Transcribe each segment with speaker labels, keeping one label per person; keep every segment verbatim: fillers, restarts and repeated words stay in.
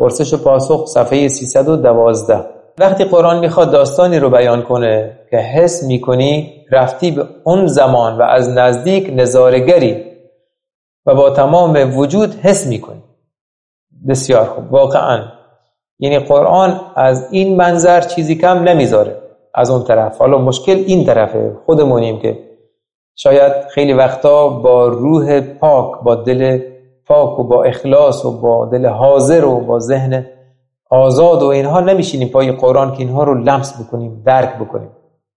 Speaker 1: پرسش و پاسخ صفحه سیصد و دوازده. وقتی قرآن میخواد داستانی رو بیان کنه که حس میکنی رفتی به اون زمان و از نزدیک نظاره‌گری و با تمام وجود حس میکنی. بسیار خوب. واقعا یعنی قرآن از این منظر چیزی کم نمیذاره. از اون طرف حالا مشکل این طرفه، خودمونیم که شاید خیلی وقتا با روح پاک، با دل پاک و با اخلاص و با دل حاضر و با ذهن آزاد و اینها نمیشینیم پای قرآن که اینها رو لمس بکنیم، درک بکنیم.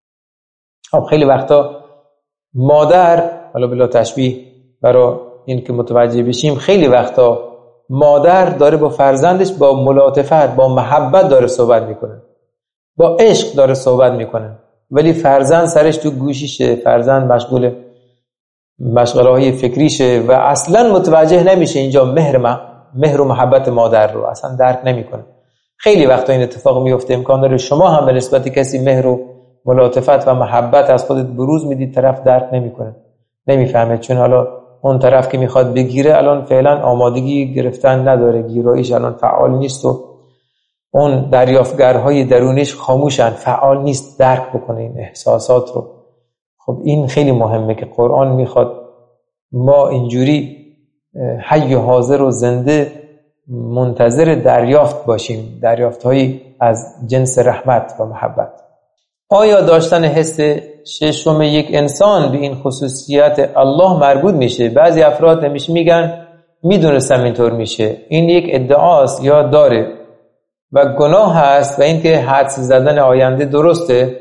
Speaker 1: خب خیلی وقتا مادر، حالا بلا تشبیه برای این که متوجه بشیم، خیلی وقتا مادر داره با فرزندش با ملاطفت، با محبت داره صحبت میکنه، با عشق داره صحبت میکنه، ولی فرزند سرش تو گوشیشه، فرزند مشغول مشغله های فکریشه و اصلا متوجه نمیشه اینجا مهر مهر و محبت مادر رو اصلا درک نمیکنه. خیلی وقتا این اتفاق میفته. امکان داره شما هم به نسبت کسی مهر و ملاطفت و محبت از خودت بروز میدید، طرف درک نمیکنه، نمیفهمه، چون حالا اون طرف که میخواد بگیره الان فعلا آمادگی گرفتن نداره، گیراییش الان فعال نیست و اون دریافتگرهای درونش خاموشن، فعال نیست درک بکنه این احساسات رو. خب این خیلی مهمه که قرآن میخواد ما اینجوری حی و حاضر و زنده منتظر دریافت باشیم، دریافت‌هایی از جنس رحمت و محبت. آیا داشتن حس ششم یک انسان به این خصوصیت الله مربوط میشه؟ بعضی افراد نمیشه میگن میدونستم اینطور میشه. این یک ادعاست یا داره و گناه هست و اینکه حدس زدن آینده درسته.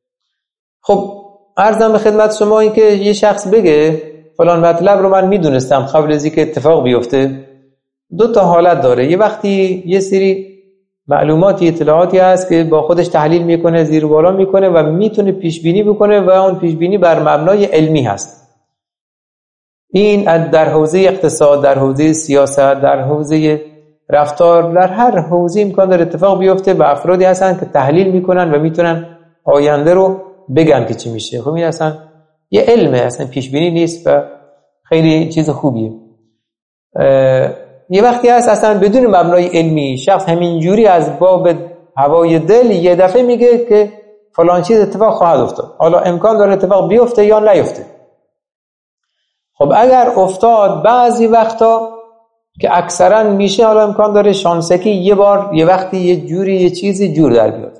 Speaker 1: خب عرضم به خدمت شما این که یه شخص بگه فلان مطلب رو من میدونستم قبل از اینکه اتفاق بیفته، دو تا حالت داره. یه وقتی یه سری معلوماتی، اطلاعاتی هست که با خودش تحلیل میکنه، زیر و بالا میکنه و میتونه پیش بینی بکنه و اون پیش بینی بر مبنای علمی هست. این در حوزه اقتصاد، در حوزه سیاست، در حوزه رفتار، در هر حوزه امکان داره اتفاق بیفته و افرادی هستن که تحلیل میکنن و میتونن آینده رو بگن که چی میشه. خب این اصلا یه علمه، اصلا پیش بینی نیست و خیلی چیز خوبیه. یه وقتی هست اصلا بدون مبنای علمی شخص همینجوری از باب هوای دل یه دفعه میگه که فلان چیز اتفاق خواهد افتاد، حالا امکان داره اتفاق بیفته یا نیفته. خب اگر افتاد، بعضی وقتا که اکثرا میشه، حالا امکان داره شانسکی یه بار یه وقتی یه جوری یه چیزی جور در بیاد.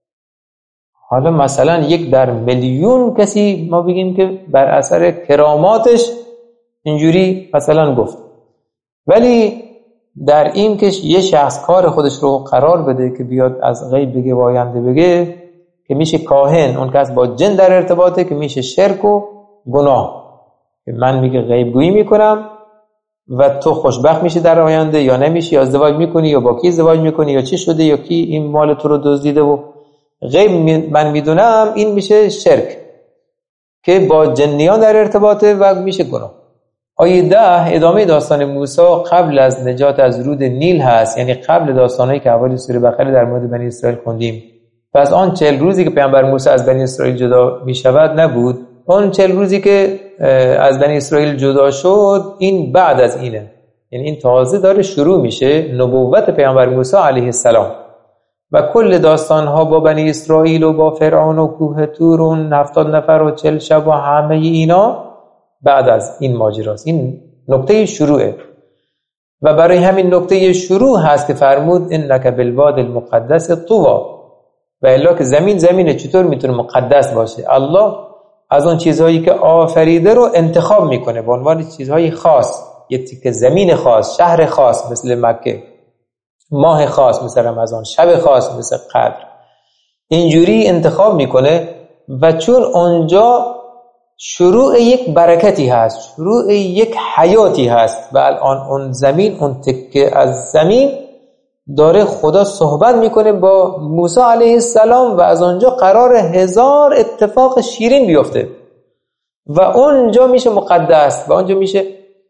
Speaker 1: حالا مثلا یک در میلیون کسی ما بگیم که بر اثر کراماتش اینجوری مثلا گفت، ولی در این که یه شخص کار خودش رو قرار بده که بیاد از غیب بگه و آینده بگه، که میشه کاهن، اون کس با جن در ارتباطه، که میشه شرک و گناه. که من میگه غیب گویی میکنم و تو خوشبخت میشی در آینده یا نمیشی، یا ازدواج میکنی یا با کی ازدواج میکنی یا چی شده یا کی این مال تو رو دزدیده و غیب من میدونم، این میشه شرک که با جنیان در ارتباطه و میشه گناه. آیه ده ادامه داستان موسی قبل از نجات از رود نیل هست، یعنی قبل داستانهایی که اول سوره بقره در مورد بنی اسرائیل خوندیم. پس آن چهل روزی که پیامبر موسی از بنی اسرائیل جدا میشود نبود، اون چهل روزی که از بنی اسرائیل جدا شد این بعد از اینه، یعنی این تازه داره شروع میشه نبوت پیامبر موسی علیه السلام و کل داستانها با بنی اسرائیل و با فرعون و کوه طور و هفتاد نفر و چهل شب و همه اینا بعد از این ماجراست. این نقطه شروعه و برای همین نقطه شروع هست که فرمود انک بالواد المقدس طوی، و الا که زمین زمینه چطور میتونه مقدس باشه؟ الله از اون چیزهایی که آفریده رو انتخاب میکنه به عنوان چیزهای خاص، یه تیکه زمین خاص، شهر خاص مثل مکه، ماه خاص مثل رمضان، شب خاص مثل قدر، اینجوری انتخاب میکنه و چون اونجا شروع یک برکتی هست، شروع یک حیاتی هست و الان اون زمین، اون تکه از زمین داره خدا صحبت میکنه با موسی علیه السلام و از اونجا قرار هزار اتفاق شیرین بیفته و اونجا میشه مقدس و اونجا میشه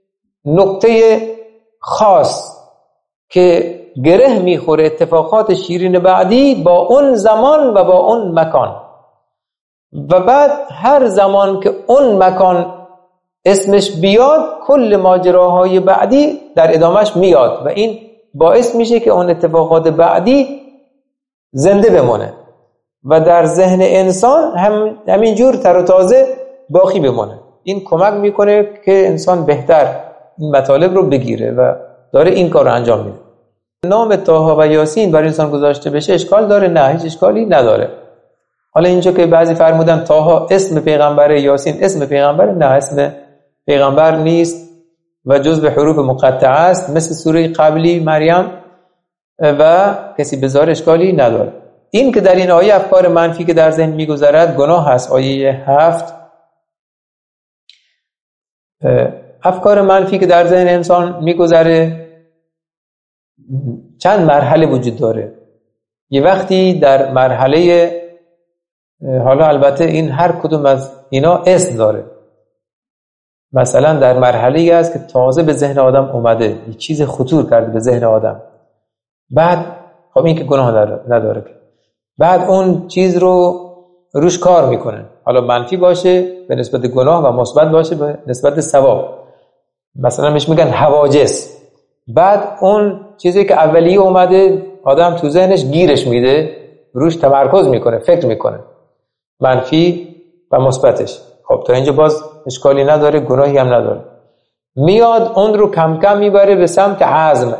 Speaker 1: نقطه خاص که گره میخوره اتفاقات شیرین بعدی با اون زمان و با اون مکان. و بعد هر زمان که اون مکان اسمش بیاد کل ماجراهای بعدی در ادامش میاد و این باعث میشه که اون اتفاقات بعدی زنده بمونه و در ذهن انسان هم همینجور تر و تازه باقی بمونه. این کمک میکنه که انسان بهتر این مطالب رو بگیره و داره این کار رو انجام میده. نام طه و یاسین برای انسان گذاشته بشه اشکال داره؟ نه، هیچ اشکالی نداره. حالا اینجا که بعضی فرمودن طه اسم پیغمبره، یاسین اسم پیغمبره، نه، اسم پیغمبر نیست و جزء حروف مقطعه است مثل سوره قبلی مریم و کسی بذاره اشکالی نداره. این که در این آیه افکار منفی که در ذهن میگذرد گناه هست. آیه هفت، افکار منفی که در ذهن انسان میگذره چند مرحله وجود داره. یه وقتی در مرحله، حالا البته این هر کدوم از اینا اسم داره، مثلا در مرحله است که تازه به ذهن آدم اومده، یه چیز خطور کرده به ذهن آدم، بعد خب این که گناه نداره، بعد اون چیز رو روش کار میکنه، حالا منفی باشه به نسبت گناه و مثبت باشه به نسبت ثواب. مثلا مش میگن حواجس. بعد اون چیزی که اولیه اومده آدم تو ذهنش گیرش میده، روش تمرکز میکنه، فکر میکنه، منفی و مثبتش. خب تا اینجا باز اشکالی نداره، گناهی هم نداره. میاد اون رو کم کم میبره به سمت عزم،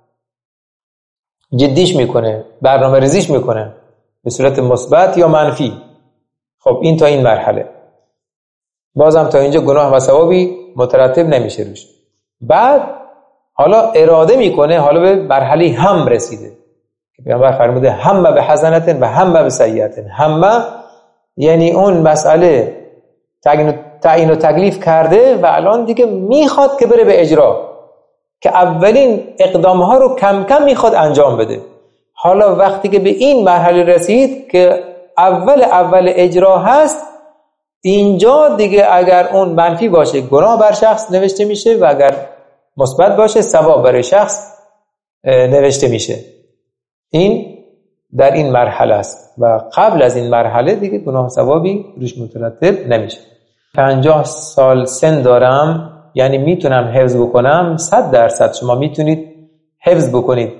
Speaker 1: جدیش میکنه، برنامه ریزیش میکنه به صورت مثبت یا منفی. خب این تا این مرحله بازم تا اینجا گناه و ثوابی مترتب نمیشه روش. بعد حالا اراده میکنه، حالا به مرحله هم رسیده که پیامبر فرموده هم به حسنت و هم به سیئت. هم یعنی اون مسئله تعیین و تکلیف کرده و الان دیگه میخواد که بره به اجرا، که اولین اقدامها رو کم کم میخواد انجام بده. حالا وقتی که به این مرحله رسید که اول اول اجرا هست، اینجا دیگه اگر اون منفی باشه گناه بر شخص نوشته میشه و اگر مثبت باشه ثواب برای شخص نوشته میشه. این در این مرحله است و قبل از این مرحله دیگه گناه ثوابی روش مترتب نمیشه. پنجاه سال سن دارم، یعنی میتونم حفظ بکنم. صد درصد شما میتونید حفظ بکنید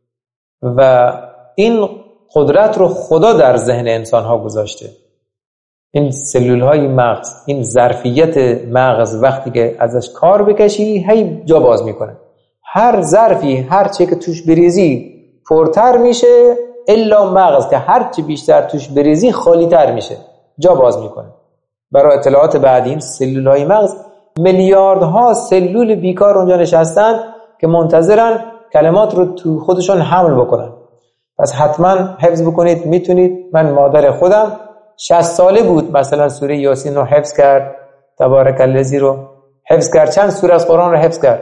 Speaker 1: و این قدرت رو خدا در ذهن انسان ها گذاشته. این سلول های مغز، این ظرفیت مغز وقتی که ازش کار بکشی هی جا باز میکنه. هر ظرفی هر چی که توش بریزی پرتر میشه، الا مغز که هر چی بیشتر توش بریزی خالی تر میشه، جا باز میکنه. برای اطلاعات بعدی، این سلول های مغز میلیاردها سلول بیکار اونجا نشستن که منتظرن کلمات رو تو خودشون حمل بکنن. پس حتما حفظ بکنید، میتونید. من مادر خودم شصت ساله بود مثلا سوره یاسین رو حفظ کرد، تبارک الذی رو حفظ کرد، چند سوره از قرآن رو حفظ کرد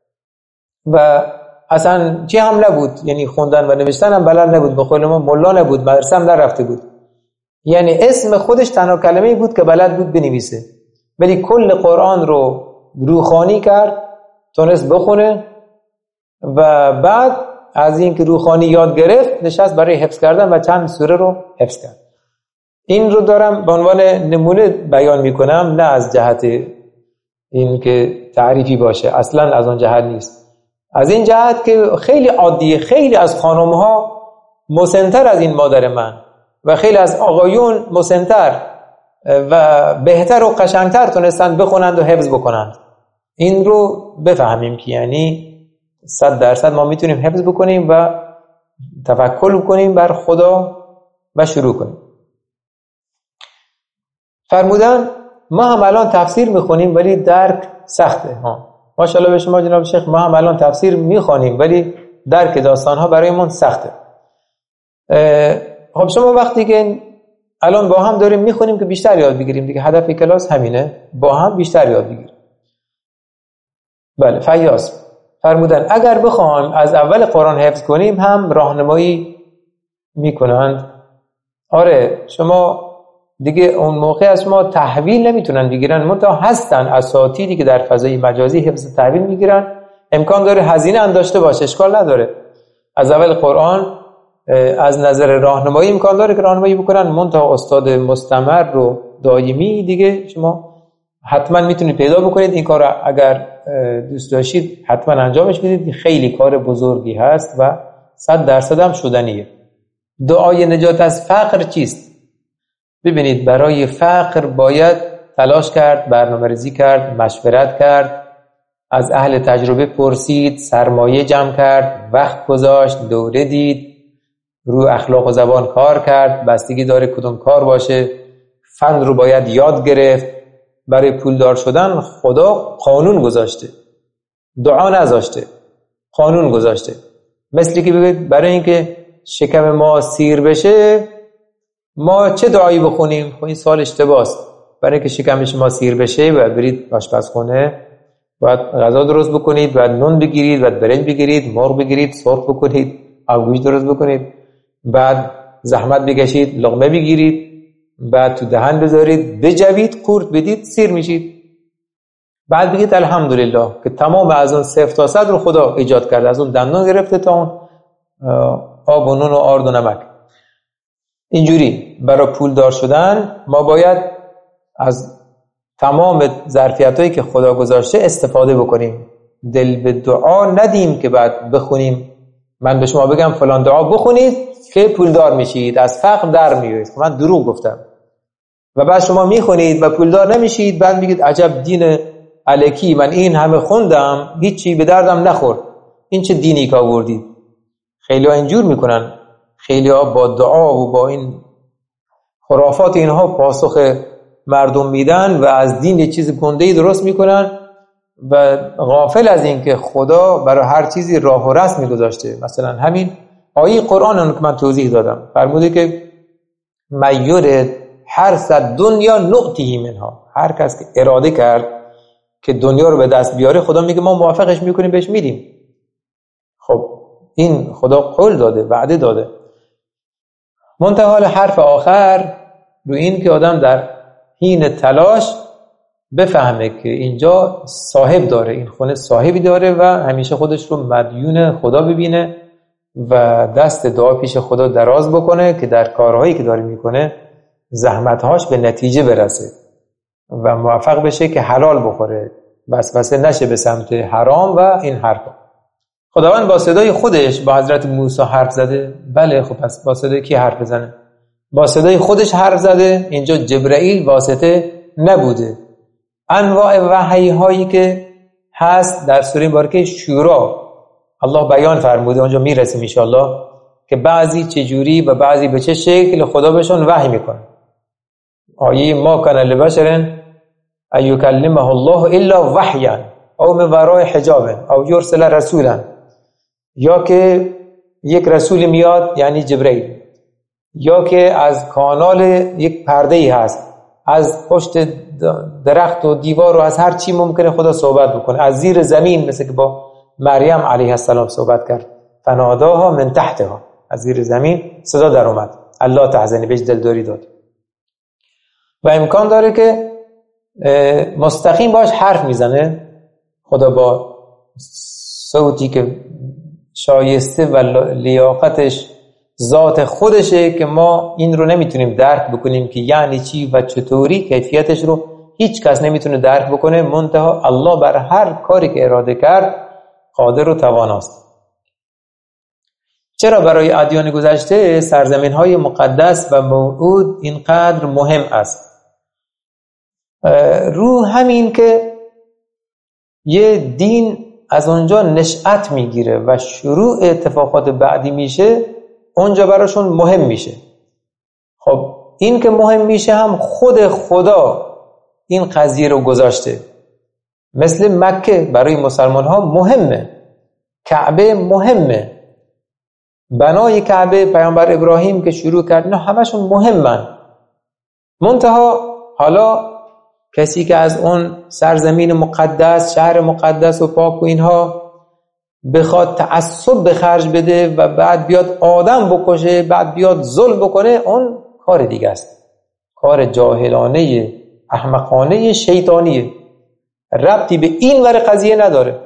Speaker 1: و اصلا چی هم نبود، یعنی خوندن و نوشتن هم بلد نبود، به قول ما ملا نبود، مدرسه هم نرفته بود. یعنی اسم خودش تنها کلمه‌ای بود که بلد بود بنویسه، ولی کل قرآن رو روخانی کرد، تونست بخونه و بعد از این که روخانی یاد گرفت نشست برای حفظ کردن و چند سوره رو حفظ کرد. این رو دارم به عنوان نمونه بیان میکنم، نه از جهت این که تعریفی باشه، اصلا از اون جهت نیست. از این جهت که خیلی عادیه، خیلی از خانم‌ها مسن‌تر از این مادر من و خیلی از آقایون مسن‌تر و بهتر و قشنگتر تونستن بخونند و حفظ بکنند. این رو بفهمیم که یعنی صد درصد ما میتونیم حفظ بکنیم و توکل کنیم بر خدا و شروع کنیم. فرمودن ما هم الان تفسیر میخونیم ولی درک سخته. ها ماشاءالله به شما جناب شیخ، ما هم الان تفسیر میخونیم ولی درک داستانها برای من سخته. خب شما وقتی که الان با هم داریم میخونیم که بیشتر یاد بگیریم دیگه، هدف کلاس همینه، با هم بیشتر یاد بگیریم. بله، فیاض فرمودن اگر بخوایم از اول قرآن حفظ کنیم هم راهنمایی میکنند. آره شما دیگه اون موقع از شما تحویل نمیتونن بگیرن، منتها هستن اساتیدی که در فضای مجازی حفظ تحویل میگیرن. امکان داره هزینه هم داشته باشه، اشکال نداره. از اول قرآن از نظر راهنمایی امکان داره که راهنمایی بکنن، منتها استاد مستمر رو دائمی دیگه شما حتما میتونید پیدا بکنید این کار اگر دوست داشتید حتما انجامش بدید. خیلی کار بزرگی هست و صد درصد هم شدنیه. دعای نجات از فقر چیست؟ ببینید برای فقر باید تلاش کرد، برنامه‌ریزی کرد، مشورت کرد، از اهل تجربه پرسید، سرمایه جمع کرد، وقت گذاشت، دوره دید، رو اخلاق و زبان کار کرد، بستگی داره کدوم کار باشه، فن رو باید یاد گرفت. برای پولدار شدن خدا قانون گذاشته، دعا نذاشته، قانون گذاشته. مثلی که بگید برای اینکه شکم ما سیر بشه ما چه دعایی بخونیم؟ خب این سوال اشتباهه. برای اینکه شکم شما سیر بشه باید برید آشپزخونه، باید غذا درست بکنید، باید نون بگیرید، باید برنج بگیرید، مرغ بگیرید، سرخ بکنید، آبگوشت درست بکنید، بعد زحمت بکشید، لقمه بگیرید، بعد تو دهن بذارید، بجوید، قورت بدید، سیر میشید. بعد بگید الحمدلله که تمام از اون صفر تا صد رو خدا ایجاد کرده، از اون دندون گرفته تا اون آب و نون و آرد و نمک. اینجوری برای پول دار شدن ما باید از تمام ظرفیتایی که خدا گذاشته استفاده بکنیم. دل به دعا ندیم که بعد بخونیم من به شما بگم فلان دعا بخونید که پولدار میشید، از فقر در میایید. من دروغ گفتم و بعد شما میخونید و پولدار نمیشید، بعد میگید عجب دین الکی، من این همه خوندم هیچی به دردم نخورد، این چه دینی که آوردید. خیلی ها اینجور میکنن، خیلی ها با دعا و با این خرافات اینها پاسخ مردم میدن و از دین یه چیز گنده‌ای درست میکنن و غافل از این که خدا برای هر چیزی راه و رسمی گذاشته. مثلا همین آیه قرآن اون که من توضیح دادم فرموده که میورد حرث دنیا نؤتیه منها، هر کس که اراده کرد که دنیا رو به دست بیاره خدا میگه ما موافقش میکنیم، بهش میدیم. خب این خدا قول داده، وعده داده. منتها حرف آخر رو این که آدم در حین تلاش بفهمه که اینجا صاحب داره، این خونه صاحبی داره و همیشه خودش رو مدیون خدا ببینه و دست دعا پیش خدا دراز بکنه که در کارهایی که داره میکنه زحمتهاش به نتیجه برسه و موفق بشه که حلال بخوره، وسوسه نشه به سمت حرام و این حرفا. خداوند با صدای خودش با حضرت موسی حرف زده. بله، خب پس با صدای کی حرف بزنه؟ با صدای خودش حرف زده. اینجا جبرائیل واسطه نبوده. انواع وحی هایی که هست در سوره مبارکه شورا الله بیان فرموده، اونجا میرسیم ان شاء الله که بعضی چجوری و بعضی به چه شکل خدا بهشون وحی میکنه. آیه ما کان لبشر ان یکلمه الله الا وحیا او من وراء حجاب او یرسل رسولا، یا که یک رسول میاد یعنی جبرئیل، یا که از کانال یک پرده‌ای هست، از پشت درخت و دیوار و از هر چی ممکنه خدا صحبت بکنه، از زیر زمین مثل که با مریم علیه السلام صحبت کرد، فناداها من تحتها، از زیر زمین صدا در اومد الله تحزنی، بهش دلداری داد. و امکان داره که مستقیم باش حرف میزنه خدا با صوتی که شایسته و لیاقتش ذات خودشه که ما این رو نمیتونیم درک بکنیم که یعنی چی و چطوری، کیفیتش رو هیچ کس نمیتونه درک بکنه، منتها الله بر هر کاری که اراده کرد قادر و تواناست. چرا برای ادیان گذشته سرزمین‌های مقدس و موعود اینقدر مهم است؟ رو همین که یه دین از اونجا نشأت میگیره و شروع اتفاقات بعدی میشه، اونجا براشون مهم میشه. خب این که مهم میشه هم خود خدا این قضیه رو گذاشته. مثل مکه برای مسلمان ها مهمه، کعبه مهمه، بنای کعبه پیامبر ابراهیم که شروع کرد، اینا همشون مهمن. منتها حالا کسی که از اون سرزمین مقدس، شهر مقدس و پاک و اینها بخواد تعصب به خرج بده و بعد بیاد آدم بکشه، بعد بیاد ظلم بکنه، اون کار دیگه است، کار جاهلانه احمقانه شیطانیه، ربطی به این ور قضیه نداره.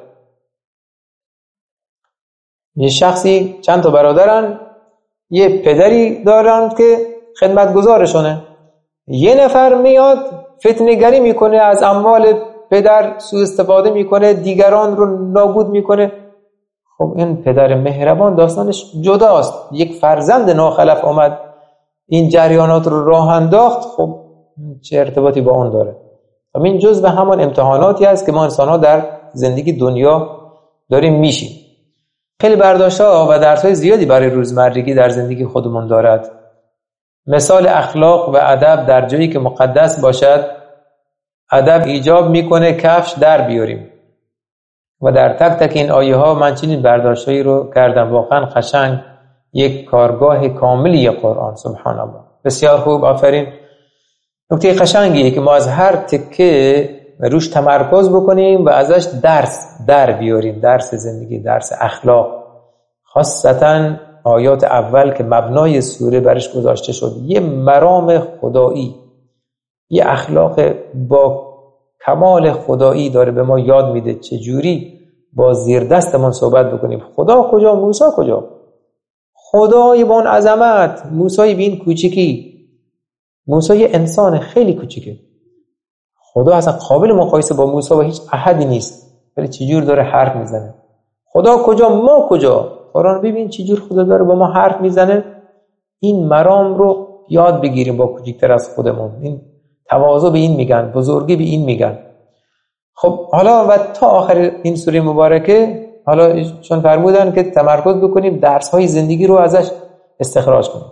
Speaker 1: یه شخصی چند تا برادرن، یه پدری دارن که خدمتگزارشونه، یه نفر میاد فتنه‌گری میکنه، از اموال پدر سوء استفاده میکنه، دیگران رو نابود میکنه. خب این پدر مهربان داستانش جداست. یک فرزند ناخلف اومد این جریانات رو راه انداخت، خب چه ارتباطی با اون داره؟ خب این جزء همان امتحاناتی است که ما انسان‌ها در زندگی دنیا داریم میشیم. خیلی برداشت‌ها و درس‌های زیادی برای روزمرگی در زندگی خودمون دارد. مثال اخلاق و ادب در جایی که مقدس باشد، ادب ایجاب میکنه کفش در بیاریم. و در تک تک این آیه ها من چنین برداشتایی رو کردم. واقعا قشنگ یک کارگاه کاملی قرآن. سبحان الله، بسیار خوب، آفرین. نکته قشنگیه که ما از هر تکه روش تمرکز بکنیم و ازش درس در بیاریم، درس زندگی، درس اخلاق. خاصتا آیات اول که مبنای سوره برش گذاشته شد، یه مرام خدایی، یه اخلاق با کمال خدایی داره به ما یاد میده چجوری با زیر دستمون صحبت بکنیم. خدا کجا، موسی کجا؟ خدای با اون عظمت، موسی بین کوچیکی. موسی یه انسان خیلی کوچیکه، خدا اصلا قابل مقایسه با موسی و هیچ احدی نیست، ولی چجور داره حرف میزنه. خدا کجا، ما کجا؟ قرآن ببین چجور خدا داره با ما حرف میزنه. این مرام رو یاد بگیریم با کوچیکتر از خودمون. این تواضع به این میگن، بزرگی به این میگن. خب حالا و تا آخر این سوره مبارکه، حالا چون فرمودن که تمرکز بکنیم درس های زندگی رو ازش استخراج کنیم.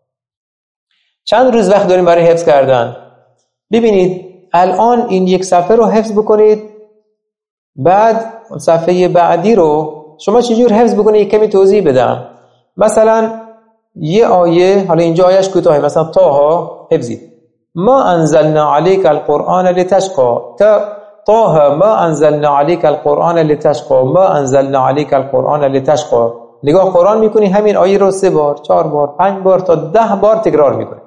Speaker 1: چند روز وقت داریم برای حفظ کردن. ببینید الان این یک صفحه رو حفظ بکنید، بعد صفحه بعدی رو شما چجور حفظ بکنید کمی توضیح بدم. مثلا یه آیه، حالا اینجا آیهش کوتاهه، مثلا طه حفظید، ما انزلنا عليك القرآن لتشقى. طه ما انزلنا عليك القرآن لتشقى، ما انزلنا عليك القرآن لتشقى. نگاه قرآن میکنی همین آیه رو سه بار، چهار بار، پنج بار تا ده بار تکرار میکنی.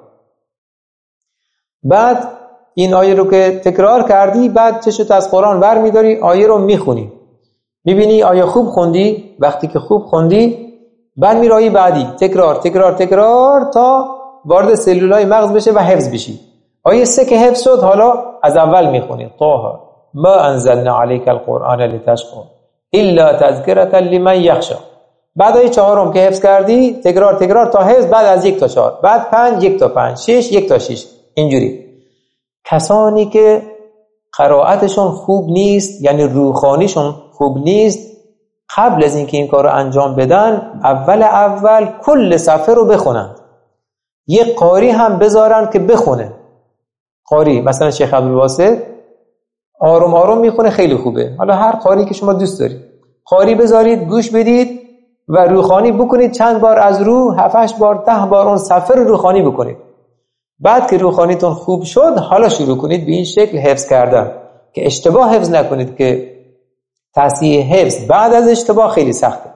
Speaker 1: بعد این آیه رو که تکرار کردی، بعد چشت از قرآن ور میداری، آیه رو میخونی، میبینی آیه خوب خوندی. وقتی که خوب خوندی، بعد میری آیه بعدی، تکرار تکرار تکرار تا وارد سلولای مغز بشه و حفظ بشی. آیه سه که حفظ شد، حالا از اول میخونی، طه ما انزلنا عليك القرآن لتشقى الا تذکرة لمن یخشى. بعد آیه چهارم که حفظ کردی، تکرار تکرار تا حفظ، بعد از یک تا چهار، بعد پنج یک تا پنج، شش یک تا شش. اینجوری. کسانی که قرائتشون خوب نیست، یعنی روحانیشون خوب نیست، قبل از اینکه این کار رو انجام بدن، اول اول کل صفحه رو بخونن. یه قاری هم بذارن که بخونه. قاری مثلا شیخ عبدالواسط آروم آروم میخونه، خیلی خوبه. حالا هر قاری که شما دوست دارید، قاری بذارید، گوش بدید و روحانی بکنید. چند بار از رو، هفت هشت بار، ده بار اون صفحه رو روحانی بکنید. بعد که روحانیتون خوب شد، حالا شروع کنید به این شکل حفظ کردن، که اشتباه حفظ نکنید، که تصحیح حفظ بعد از اشتباه خیلی سخته.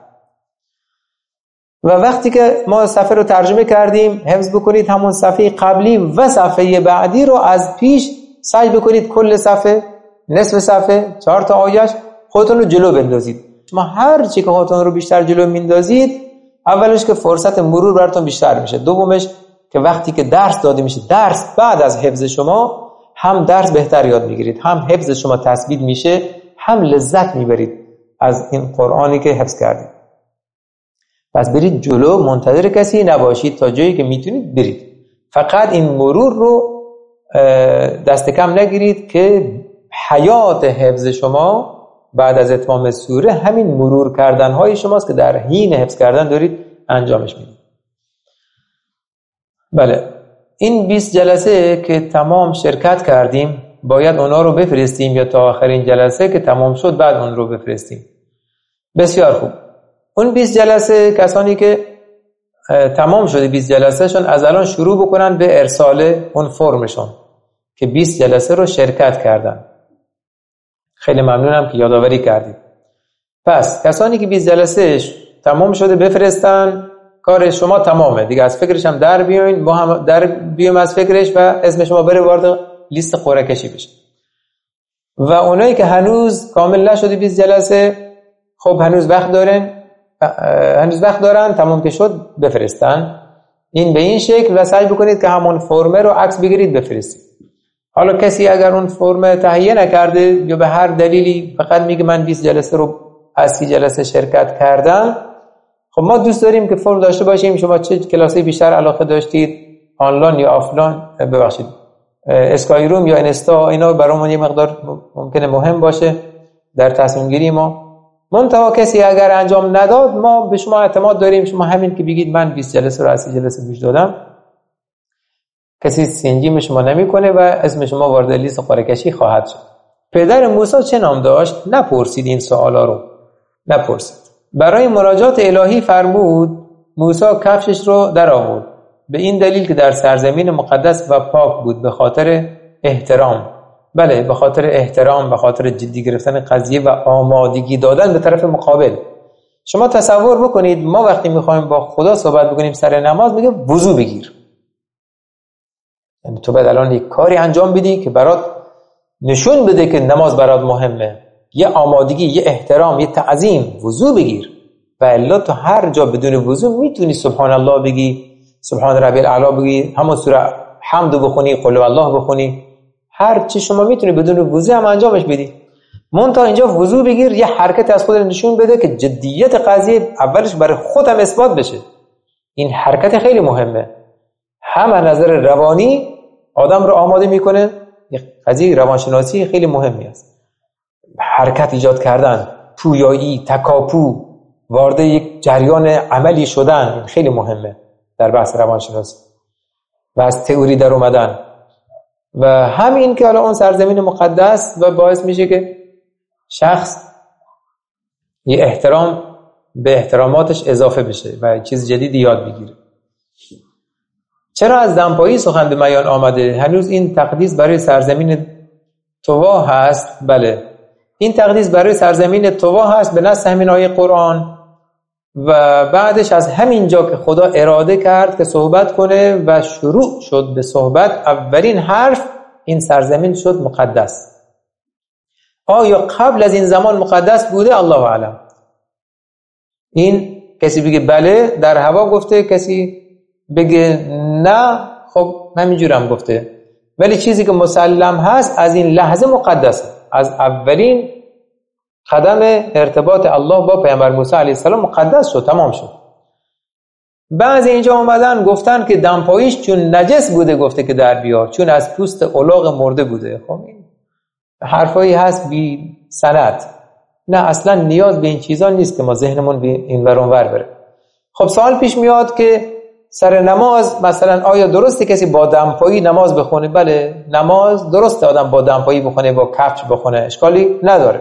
Speaker 1: و وقتی که ما صفحه رو ترجمه کردیم، حفظ بکنید همون صفحه قبلی و صفحه بعدی رو از پیش سعی بکنید کل صفحه، نصف صفحه، چهار تا آیش خودتون رو جلو بندازید. شما هر چی که خودتون رو بیشتر جلو میندازید، اولش که فرصت مرور براتون بیشتر میشه، دومش که وقتی که درس داده میشه، درس بعد از حفظ شما، هم درس بهتر یاد میگیرید، هم حفظ شما تثبیت میشه، هم لذت میبرید از این قرآنی که حفظ کردید. پس برید جلو، منتظر کسی نباشید، تا جایی که میتونید برید. فقط این مرور رو دست کم نگیرید، که حیات حفظ شما بعد از اتمام سوره همین مرور کردن های شماست که در حین حفظ کردن دارید انجامش میدید. بله، این بیست جلسه که تمام شرکت کردیم، باید اونا رو بفرستیم، یا تا آخرین جلسه که تمام شد بعد اون رو بفرستیم. بسیار خوب. اون بیست جلسه، کسانی که تمام شده بیست جلسه شون، از الان شروع بکنن به ارسال اون فرمشون که بیست جلسه رو شرکت کردن. خیلی ممنونم که یادآوری کردید. پس کسانی که بیست جلسه تمام شده بفرستن، کار شما تمامه دیگه. از فکرش هم در بیاین، ما هم در بیایم از فکرش و اسم شما بره وارد لیست قرعه کشی بشه. و اونایی که هنوز کامل نشده بیست جلسه، خب هنوز وقت دارن، هنوز وقت دارن، تمام که شد بفرستن. این به این شکل، و سعی بکنید که همون فرمه رو عکس بگیرید بفرستید. حالا کسی اگر اون فرم تهیه نکرده یا به هر دلیلی فقط میگه من بیست جلسه رو از سی جلسه شرکت کردم، خب ما دوست داریم که فرم داشته باشیم. شما چه کلاسی بیشتر علاقه داشتید، آنلاین یا آفلاین، ببخشید اسکای روم یا اینستا، اینا برامون یه مقدار ممکنه مهم باشه در تصمیم گیری ما. منتها کسی اگر انجام نداد، ما به شما اعتماد داریم. شما همین که بگید من بیست جلسه رو از سی جلسه گوش دادم، کسی سنجیم شما نمیکنه و اسم شما وارد لیست قرعه کشی خواهد شد. پدر موسی چه نام داشت؟ نپرسید این سوالا رو، نپرسید. برای مناجات الهی فرمود موسی کفشش رو در آورد، به این دلیل که در سرزمین مقدس و پاک بود، به خاطر احترام. بله، به خاطر احترام، به خاطر جدی گرفتن قضیه و آمادگی دادن به طرف مقابل. شما تصور بکنید ما وقتی میخوایم با خدا صحبت بکنیم سر نماز، میگه وضو بگیر. یعنی تو باید الان یک کاری انجام بدی که برات نشون بده که نماز برات مهمه، یه آمادگی، یه احترام، یه تعظیم. وضو بگیر. و الا تو هر جا بدون وضو میتونی سبحان الله بگی، سبحان ربی الاعلی بگی، همون سوره حمد بخونی، قل الله بخونی، هر چی شما میتونی بدون وضو هم انجامش بدی. منتها اینجا وضو بگیر، یه حرکت از خود نشون بده که جدیت قضیه اولش برای خودم اثبات بشه. این حرکت خیلی مهمه، هم از نظر روانی آدم رو آماده میکنه. یه قضیه روانشناسی خیلی مهمی است. حرکت ایجاد کردن، پویایی، تکاپو، وارد یک جریان عملی شدن خیلی مهمه در بحث روانشناسی و از تئوری در اومدن. و همین که حالا اون سرزمین مقدس و باعث میشه که شخص یه احترام به احتراماتش اضافه بشه و چیز جدیدی یاد بگیره. چرا از دمپایی سخن به میان آمده؟ هنوز این تقدیس برای سرزمین طوا هست. بله، این تقدیس برای سرزمین طوا هست به نص همین آیه قرآن. و بعدش از همین جا که خدا اراده کرد که صحبت کنه و شروع شد به صحبت، اولین حرف این سرزمین شد مقدس. آیا قبل از این زمان مقدس بوده؟ الله اعلم. این کسی بگه بله در هوا گفته، کسی بگه نه، خب همینجور هم گفته. ولی چیزی که مسلم هست از این لحظه مقدسه. از اولین قدم ارتباط الله با پیامبر موسی علیه السلام مقدس شد، تمام شد. بعضی اینجا اومدن گفتن که دمپاییش چون نجس بوده گفته که در بیار، چون از پوست الاغ مرده بوده. خب این حرفایی هست بی سند. نه، اصلا نیاز به این چیزا نیست که ما ذهنمون به این ور اون ور بره. خب سوال پیش میاد که سر نماز مثلا آیا درسته کسی با دمپایی نماز بخونه؟ بله، نماز درسته آدم با دمپایی بخونه، با کفش بخونه، اشکالی نداره.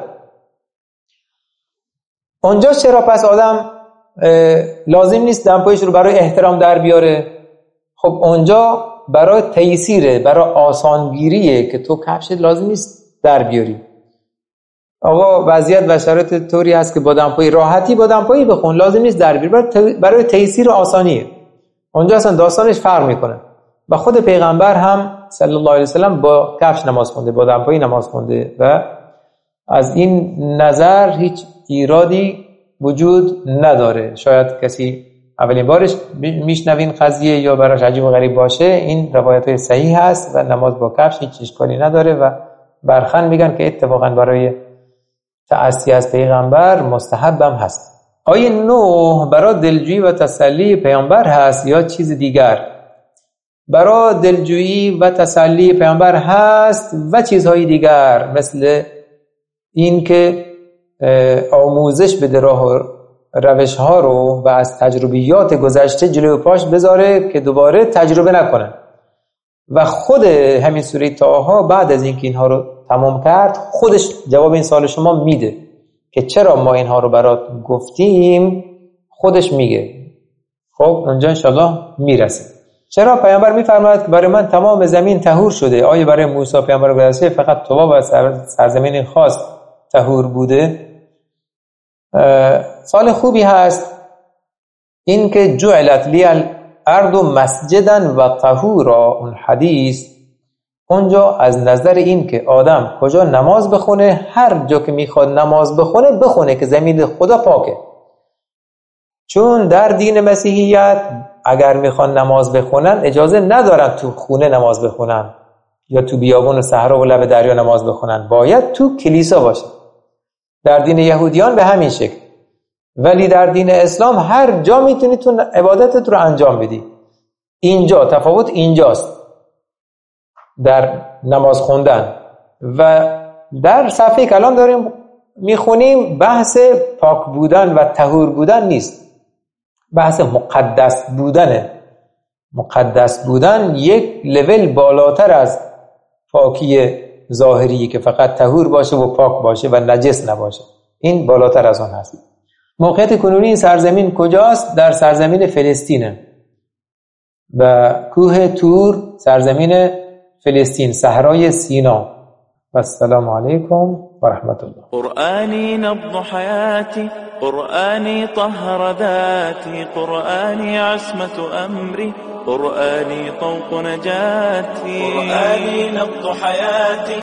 Speaker 1: اونجا چرا پس آدم لازم نیست دمپاییش رو برای احترام در بیاره؟ خب اونجا برای تیسیره، برای آسانگیریه که تو کفش لازم نیست در بیاری. آقا وضعیت و شرایط طوری هست که با دمپایی راحتی با دمپایی بخون، لازم نیست در بیاری، برای تیسیر و آسانیه. اونجا اصلا داستانش فرق میکنه. و خود پیغمبر هم صلی الله علیه وسلم با کفش نماز خونده، با دمپایی نماز خونده و از این نظر هیچ ایرادی وجود نداره. شاید کسی اولین بارش میشنوین قضیه یا براش عجیب و غریب باشه، این روایت صحیح هست و نماز با کفش هیچ اشکالی نداره و برخن میگن که اتفاقا برای تأسی از پیغمبر مستحب هم هست. آیه نه برای دلجویی و تسلی پیامبر هست یا چیز دیگر؟ برای دلجویی و تسلی پیامبر هست و چیزهای دیگر، مثل این که آموزش بده راه و روش ها رو و از تجربیات گذشته جلوی پاش بذاره که دوباره تجربه نکنه. و خود همین سوره طه بعد از اینکه اینها رو تمام کرد خودش جواب این سوال شما میده که چرا ما اینها رو برات گفتیم، خودش میگه. خب اونجا انشالله میرسه. چرا پیامبر میفرماید که برای من تمام زمین طهور شده؟ آیا برای موسی پیامبر گذشته فقط طوا و سرزمین خاص طهور بوده؟ سوال خوبی هست. این که جعلت لی الارض مسجدا و طهورا، اون حدیث اونجا از نظر این که آدم کجا نماز بخونه، هر جا که میخواد نماز بخونه بخونه که زمین خدا پاکه. چون در دین مسیحیت اگر میخوان نماز بخونن اجازه ندارن تو خونه نماز بخونن، یا تو بیابون و صحرا و لب دریا نماز بخونن، باید تو کلیسا باشه. در دین یهودیان به همین شکل. ولی در دین اسلام هر جا میتونی تو عبادتت رو انجام بدی. اینجا تفاوت اینجاست در نماز خوندن. و در صفحه که الان داریم میخونیم بحث پاک بودن و طهور بودن نیست، بحث مقدس بودنه. مقدس بودن یک لول بالاتر از پاکی ظاهری که فقط طهور باشه و پاک باشه و نجس نباشه، این بالاتر از آن هست. موقعیت کنونی این سرزمین کجاست؟ در سرزمین فلسطینه و کوه تور سرزمین فلسطین، صحرای سینا. والسلام علیکم و رحمت الله.
Speaker 2: قرآنی نبض حیاتی، قرآنی طهر ذاتی، قرآنی عصمت امری، قرآنی طوق نجاتی، قرآنی نبض حیاتی.